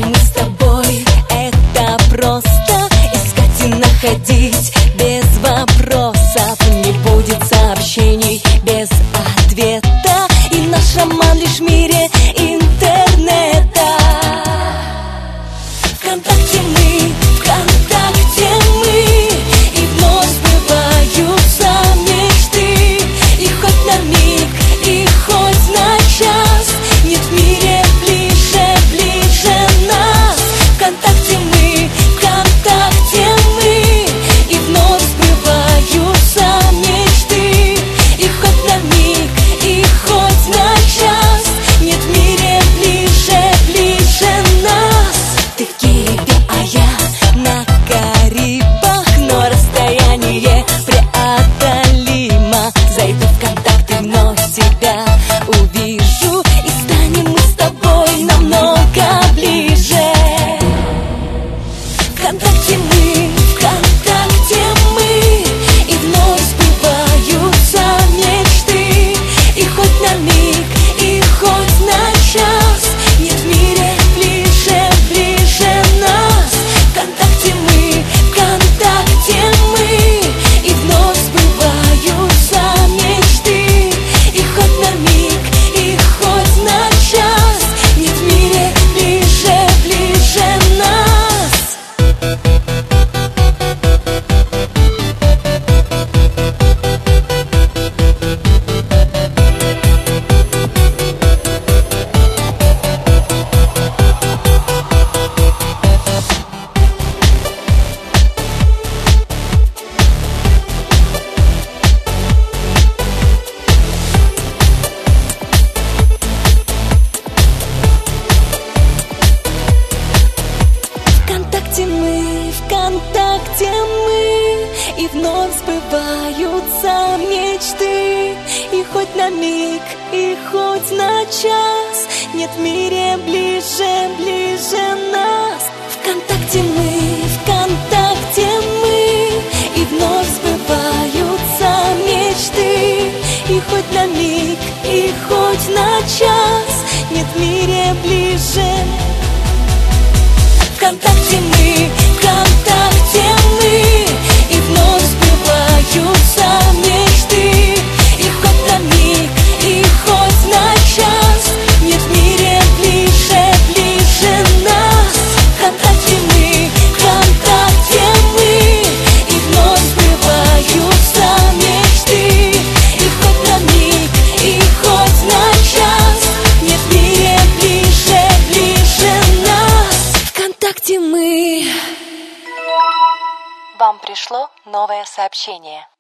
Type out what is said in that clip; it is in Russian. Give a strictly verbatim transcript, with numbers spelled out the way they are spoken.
мы с тобой, это просто искать и находить без вопросов. Не будет сообщений без ответа, и наш роман лишь в мире интернета. ВКонтакте мы, ВКонтакте мы, и вновь сбываются мечты. И хоть на миг, и хоть на час, нет в мире ближе, ближе нас. ВКонтакте мы, ВКонтакте мы, и вновь сбываются мечты. И хоть на миг, и хоть на час, нет в мире ближе, ближе нас. Ты в Киеве, а я на Карибах, но расстояние преодолимо. Зайду в ВКонтакте, вновь тебя увижу, и станем мы с тобой намного ближе. ВКонтакте мы, ВКонтакте мы, и вновь сбываются мечты. И хоть на миг, и хоть на час, нет в мире ближе, ближе нас. ВКонтакте мы, ВКонтакте мы, и вновь сбываются мечты. И хоть на миг, и хоть на час, нет в мире ближе, ближе нас. ВКонтакте мы, ВКонтакте мы, и вновь сбываются мечты. И хоть на миг, и хоть на час, нет в мире ближе, ближе нас. ВКонтакте мы, ВКонтакте мы, и вновь сбываются мечты. И хоть на миг, и хоть на час, нет в мире ближе. ВКонтакте мы, ВКонтакте мы, и вновь сбываются мечты. И хоть на миг, и хоть на час, нет в мире ближе, ближе нас. ВКонтакте мы, ВКонтакте мы, и вновь сбываются мечты. И хоть на миг, и хоть на час, нет в мире ближе, ближе нас. ВКонтакте мы. Вам пришло новое сообщение.